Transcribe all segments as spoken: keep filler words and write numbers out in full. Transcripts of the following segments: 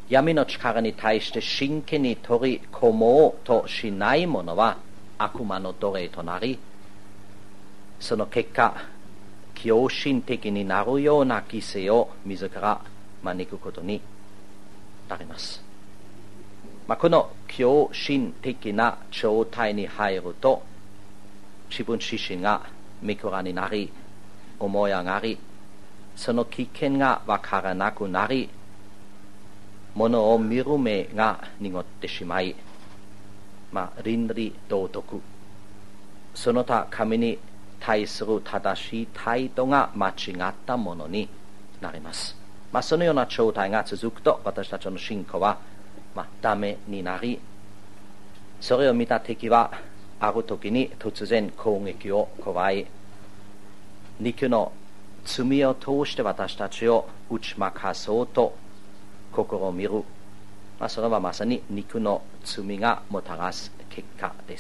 闇の力に対して真剣に取り込もうとしない者は悪魔の奴隷となり、その結果狂信的になるような犠牲を自ら招くことになります。まあ、この狂信的な状態に入ると、自分自身がミクラになり、思い上がり、その危険がわからなくなり、物を見る目が濁ってしまい、まあ、倫理道徳、その他神に対する正しい態度が間違ったものになります。まあ、そのような状態が続くと、私たちの信仰は、まあ、ダメになり、それを見た敵はある時に突然攻撃を加え、肉の罪を通して私たちを打ち負かそうと試みる、まあ、それはまさに肉の罪がもたらす結果です。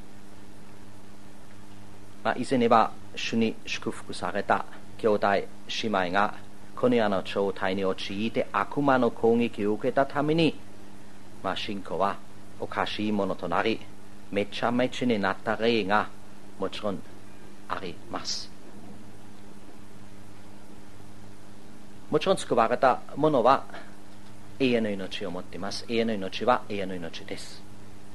まあ、以前には主に祝福された兄弟姉妹がこのような状態に陥って悪魔の攻撃を受けたために、まあ、信仰はおかしいものとなり、めちゃめちゃになった例がもちろんあります。もちろん救われた者は永遠の命を持っています。永遠の命は永遠の命です。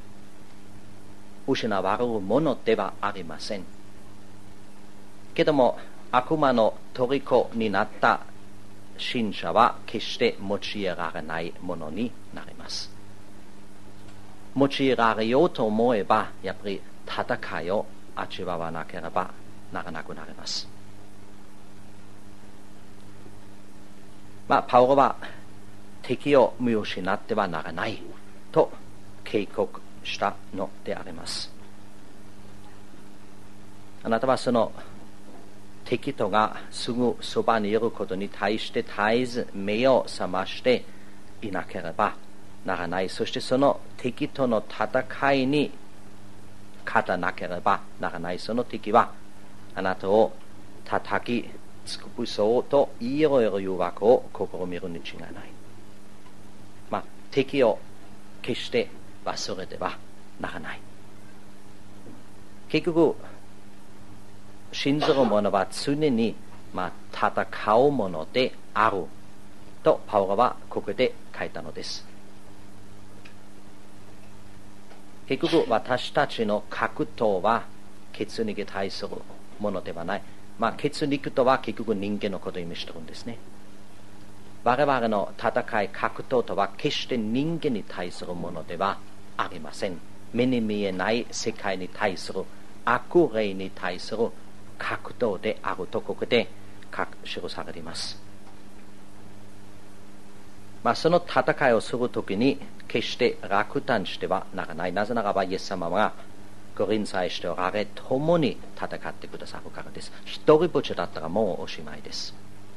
失われるものではありませんけども、悪魔の虜になった信者は決して用いられないものになります。用いられようと思えば、やっぱり戦いを味わわなければならなくなります。まあ、パウロは敵を見失ってはならないと警告したのであります。あなたはその敵とがすぐそばにいることに対して絶えず目を覚ましていなければならない。そしてその敵との戦いに勝たなければならない。その敵はあなたを叩きつくぶそうといろいろ誘惑を試みるに違いない。まあ、敵を決して忘れてはならない。結局信ずる者は常に、まあ、戦うものであるとパウロはここで書いたのです。結局私たちの格闘は血肉に対するものではない。まあ、血肉とは結局人間のことを意味しているんですね。我々の戦い格闘とは決して人間に対するものではありません。目に見えない世界に対する悪霊に対する格闘であるとここで記されています。まあ、その戦いをするときに決して落胆してはならない。なぜならばイエス様がご臨在しておられ、共に戦ってくださるからです。一人ぼっちだったらもうおしまいです。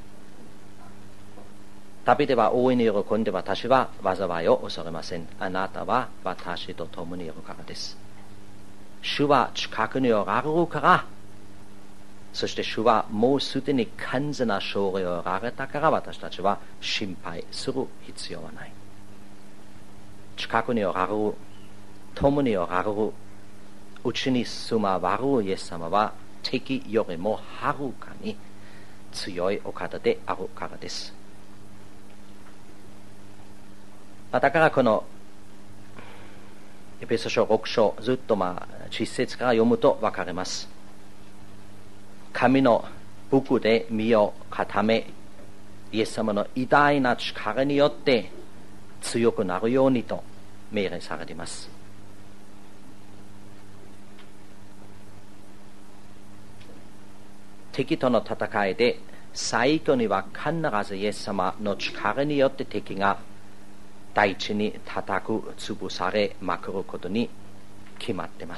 ダビデは大いに喜んで、私は災いを恐れません。あなたは私と共にいるからです。主は近くにおられるから、そして主はもうすでに完全な勝利をおられたから、私たちは心配する必要はない。近くにおられる、共におられる、うちに住まわるイエス様は敵よりもはるかに強いお方であるからです。だからこのエペソ書ろく章、ずっとまあ実節から読むと分かります。神の武具で身を固め、イエス様の偉大な力によって強くなるようにと命令されています。敵との戦いで最後には必ずイエス様の力によって敵が大地に叩く、潰されまくることに決まっています。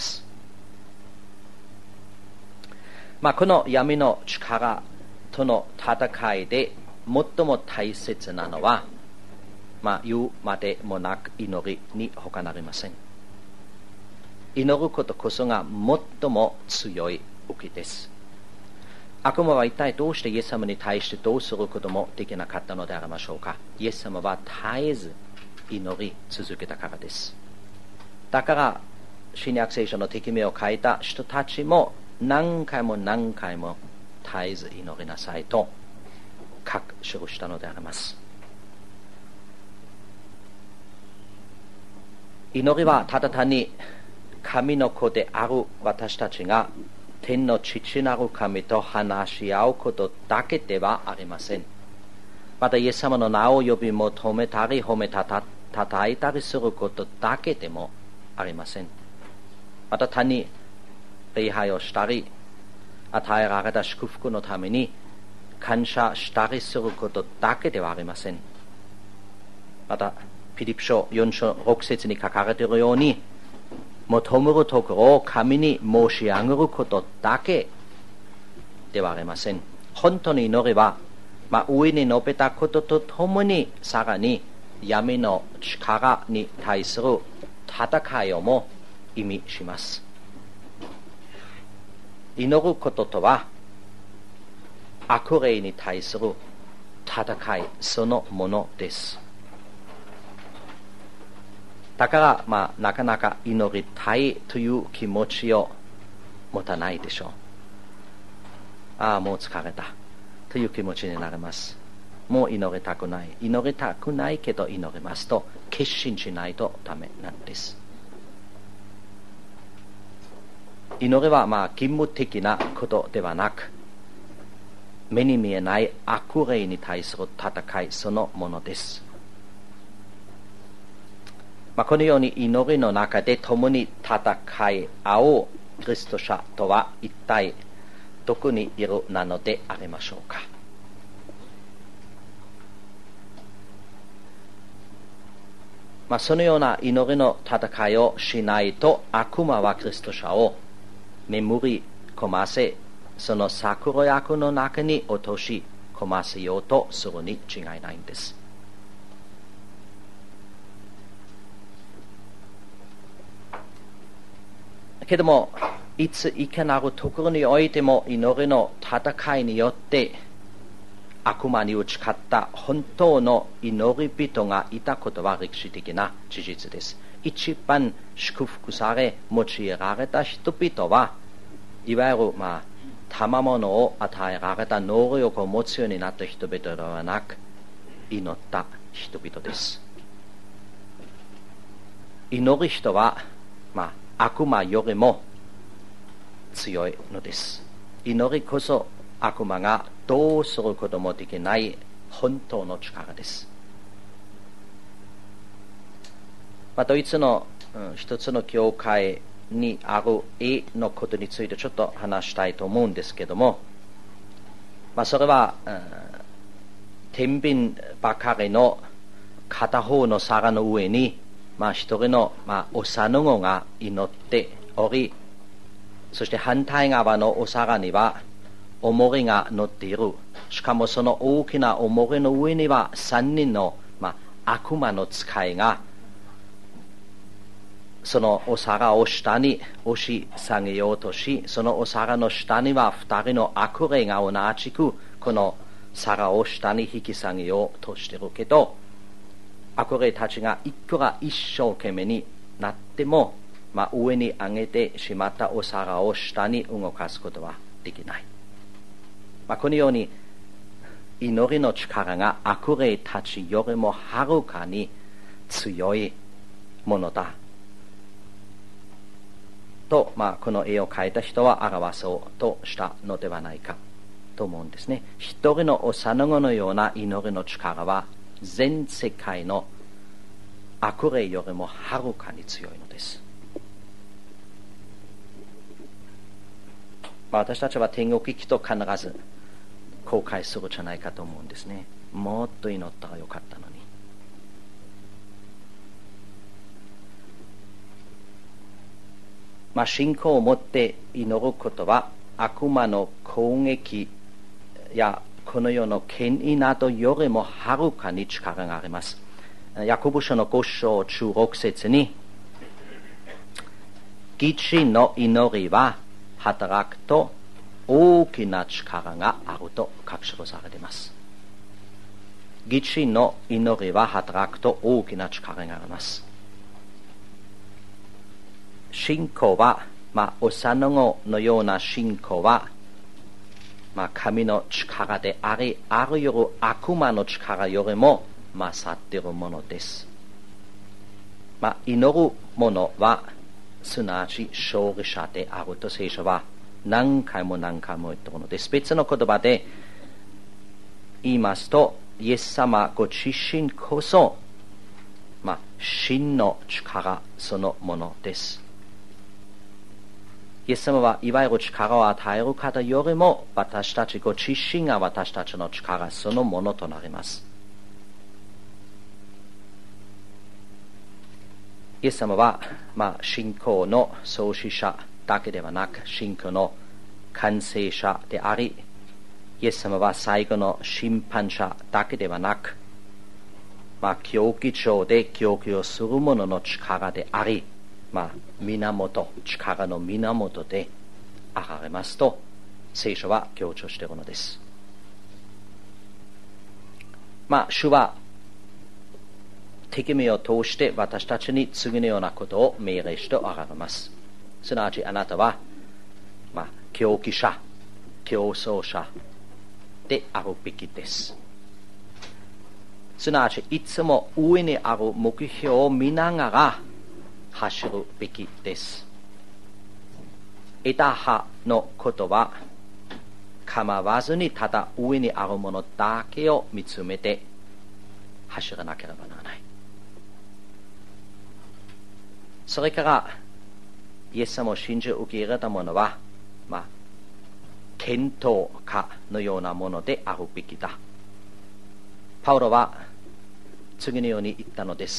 まあ、この闇の力との戦いで最も大切なのは、まあ、言うまでもなく祈りに他なりません。祈ることこそが最も強い武器です。 悪魔は一体どうしてイエス様に対してどうすることもできなかったのでありましょうか。イエス様は絶えず祈り続けたからです。だから新約聖書の敵名を書いた人たちも何回も何回も絶えず祈りなさいと書く記したのであります。祈りはただ単に神の子である私たちが天の父なる神と話し合うことだけではありません。またイエス様の名を呼び求めたり褒めたた叩いたりすることだけでもありません。また単に礼拝をしたり与えられた祝福のために感謝したりすることだけではありません。またピリピ書よん章ろく節に書かれているように求めるところを神に申し上げることだけではありません。本当に祈りは、まあ、上に述べたこととともにさらに闇の力に対する戦いをも意味します。祈ることとは悪霊に対する戦いそのものです。だから、まあ、なかなか祈りたいという気持ちを持たないでしょう。ああ、もう疲れたという気持ちになります。もう祈りたくない。祈りたくないけど祈りますと決心しないとダメなんです。祈りはまあ義務的なことではなく、目に見えない悪霊に対する戦いそのものです。まあ、このように祈りの中で共に戦い合うキリスト者とは一体どこにいるなのでありましょうか。まあ、そのような祈りの戦いをしないと悪魔はキリスト者を眠り込ませ、その策略の中に落とし込ませようとするに違いないんです。けどもいついかなるところにおいても祈りの戦いによって悪魔に打ち勝った本当の祈り人がいたことは歴史的な事実です。一番祝福され用いられた人々はいわゆるまあ賜物を与えられた能力を持つようになった人々ではなく、祈った人々です。祈る人はまあ悪魔よりも強いのです。祈りこそ悪魔がどうすることもできない本当の力です。まあ、ドイツの、うん、一つの教会にある絵のことについてちょっと話したいと思うんですけども、まあ、それは、うん、天秤ばかりの片方の皿の上にまあ、一人の、まあ、幼子が祈っており、そして反対側のお皿には重りが乗っている。しかもその大きな重りの上には三人の、まあ、悪魔の使いがそのお皿を下に押し下げようとし、そのお皿の下には二人の悪霊が同じくこの皿を下に引き下げようとしているけど、悪霊たちがいくら一生懸命になっても、まあ、上に上げてしまったお皿を下に動かすことはできない。まあ、このように祈りの力が悪霊たちよりもはるかに強いものだと、まあ、この絵を描いた人は表そうとしたのではないかと思うんですね。一人の幼子のような祈りの力は全世界の悪霊よりもはるかに強いのです。まあ、私たちは天国行きと必ず後悔するじゃないかと思うんですね。もっと祈ったらよかったのに。まあ、信仰を持って祈ることは悪魔の攻撃やこの世の権威などよりもはるかに力があります。ヤコブ書のご章じゅうろく節に、義人の祈りは働くと大きな力があると確証されています。義人の祈りは働くと大きな力があります。信仰は、まあ、幼子のような信仰は、まあ、神の力であり、あるいは悪魔の力よりも勝っているものです。まあ、祈る者は、すなわち勝利者であると聖書は何回も何回も言っているのです。別の言葉で言いますと、イエス様ご自身こそ、まあ、真の力そのものです。イエス様はいわゆる力を与える方よりも、私たちご自身が私たちの力そのものとなります。イエス様は、まあ、信仰の創始者だけではなく、信仰の完成者であり、イエス様は最後の審判者だけではなく、まあ、教義上で教義をする者の力であり、まあ、源、力の源であられますと、聖書は強調しているのです。まあ、主は、手紙を通して私たちに次のようなことを命令しておられます。すなわちあなたは、まあ、教義者、競争者であるべきです。すなわちいつも上にある目標を見ながら走るべきです。枝葉のことは構わずにただ上にあるものだけを見つめて走らなければならない。それからイエス様を信じ受け入れた者は、まあ、検討家のようなものであるべきだ。パウロは次のように言ったのです。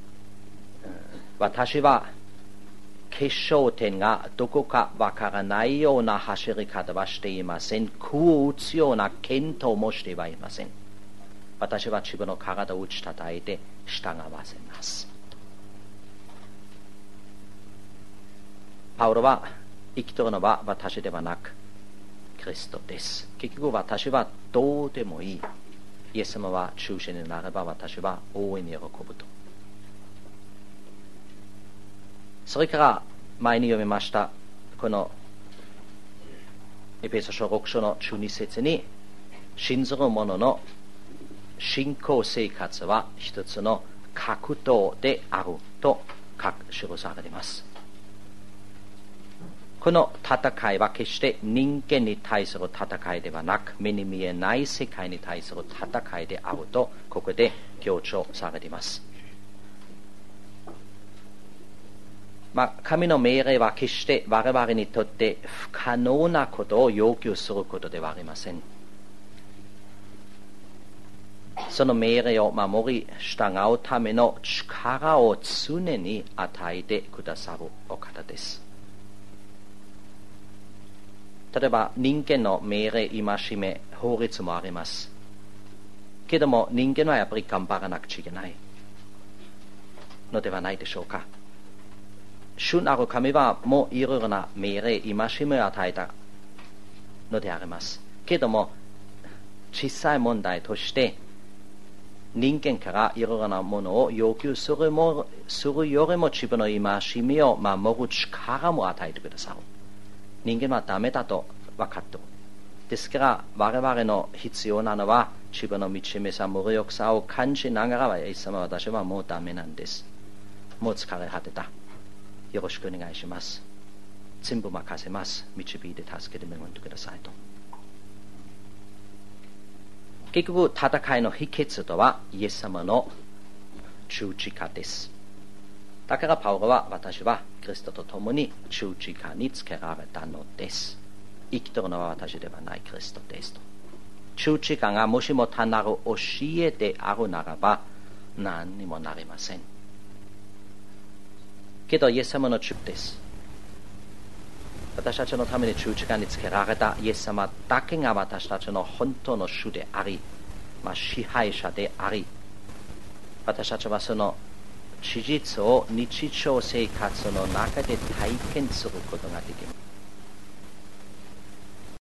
私は決勝点がどこかわからないような走り方はしていません。空を打つような検討もしてはいません。私は自分の体を打ち叩いて従わせます。パウロは生きとるのは私ではなくキリストです。結局私はどうでもいい。イエス様は中心になれば私は大いに喜ぶと。それから前に読みましたこのエペソ書ろく章のじゅうに節に、信ずる者の信仰生活は一つの格闘であると記されています。この戦いは決して人間に対する戦いではなく、目に見えない世界に対する戦いであるとここで強調されています。まあ、神の命令は決して我々にとって不可能なことを要求することではありません。その命令を守り従うための力を常に与えてくださるお方です。例えば人間の命令、戒め、法律もあります。けども人間はやっぱり頑張らなくちゃいけないのではないでしょうか。主なる神はもういろいろな命令、戒めを与えたのであります。けども小さい問題として人間からいろいろなものを要求するもするよりも自分の戒めを守る力も与えてくださる。人間はダメだと分かっている。ですから我々の必要なのは自分の道目さ、無力さを感じながら、イエス様、私はもうダメなんです。もう疲れ果てた。よろしくお願いします。全部任せます。導いて助けて恵んでくださいと。結局戦いの秘訣とはイエス様の十字架です。だからパウロは、私はキリストと共に十字架につけられたのです。生きているのは私ではないキリストですと。十字架がもしも単なる教えであるならば何にもなりません。けどイエス様の十字架です。私たちのために十字架につけられたイエス様だけが私たちの本当の主であり、まあ、支配者であり、私たちはその事実を日常生活の中で体験することができます。